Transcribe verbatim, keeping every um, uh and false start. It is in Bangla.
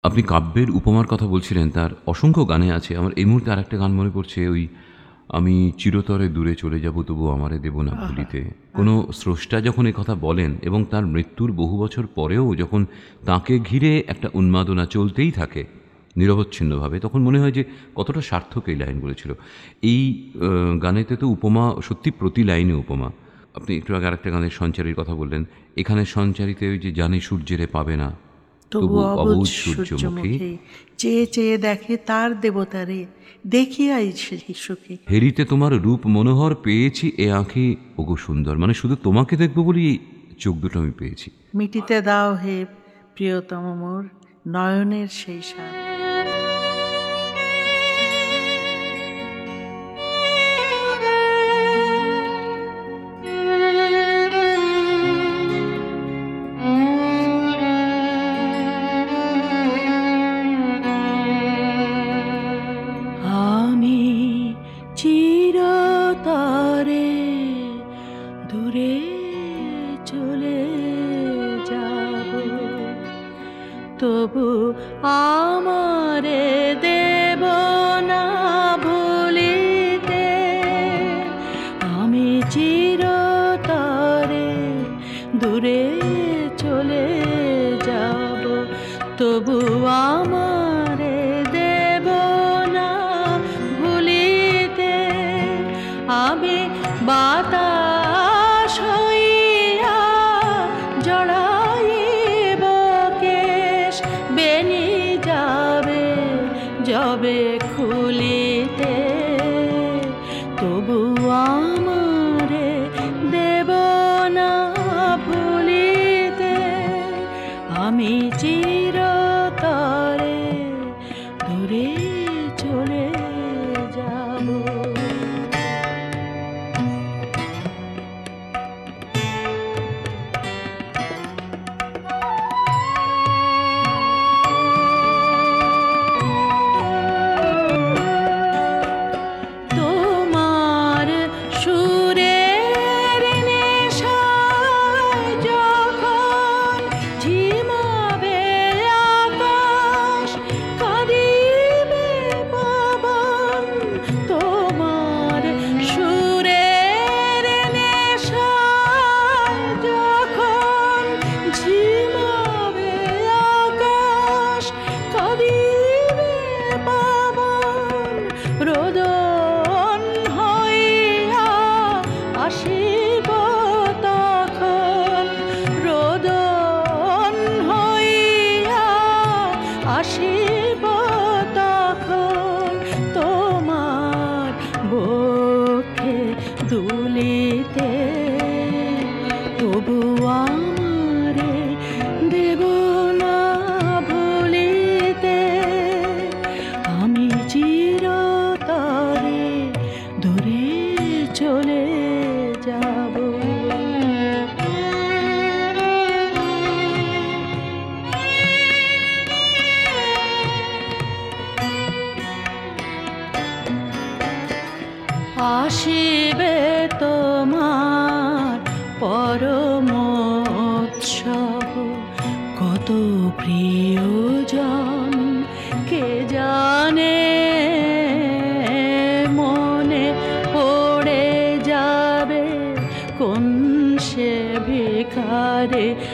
আপনি কাব্যের উপমার কথা বলছিলেন, তার অসংখ্য গানে আছে। আমার এই মুহূর্তে আরেকটা গান মনে পড়ছে, ওই আমি চিরতরে দূরে চলে যাব তবু আমারে দেব না আহা! ভুলিতে। কোনো স্রষ্টা যখন এ কথা বলেন এবং তার মৃত্যুর বহু বছর পরেও যখন তাঁকে ঘিরে একটা উন্মাদনা চলতেই থাকে নিরবচ্ছিন্নভাবে, তখন মনে হয় যে কতটা সার্থক এই লাইনগুলো ছিল। এই আহ, গানেতে তো উপমা সত্যি প্রতি লাইনে উপমা। আপনি একটু আগে আরেকটা গানের সঞ্চারীর কথা বললেন, এখানে সঞ্চারিতে ওই যে জানে সূর্যেরে পাবে না তবু অবুঝ সূর্যমুখী চেয়ে চেয়ে দেখে তার দেবতারে, দেখিয়াই সে সুখী। হেরিতে তোমার রূপ মনোহর পেয়েছি এ আঁখি ওগো সুন্দর, মানে শুধু তোমাকে দেখবো বলি চোখ দুটো আমি পেয়েছি। মিটিতে দাও হে প্রিয়তম মোর নয়নের সেই সার। আমি চিরতরে দূরে চলে যাব, তবু আমারে দেব না ভুলিতে। আমি চিরতরে দূরে চলে যাব, তবু আমারে দেব না ভুলিতে। আমি বাতাস হইয়া জড়াইব কেশ, বেনি যাবে যবে খুলিতে, তবু আমারে দেব না ভুলিতে। আমি চিরতরে দূরে চলে যাব। তোমার সুরের নেশায় যখন ঝিমাবে আকাশ, কাঁদিবে পবন। তোমার সুরের নেশায় যখন ঝিমাবে আকাশ, কাঁদিবে পবন। রোদন হইয়া আসিব তখন, রোদন হইয়া আসিব তখন। তোমার বক্ষে দুলিতে, তবু আমারে দেব না ভুলিতে। আমি চিরতরে দূরে চলে যাব। আসিবে তোমার পরম উৎসব, কত প্রিয়জন কে জানে। মনে পড়ে যাবে কোন সে ভিখারে